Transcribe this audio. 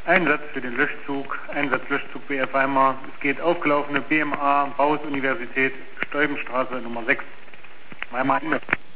Einsatz für den Löschzug, Einsatz Löschzug BF Weimar. Es geht aufgelaufene BMA, Bauhaus-Universität, Steubenstraße Nummer 6, Weimar Ende.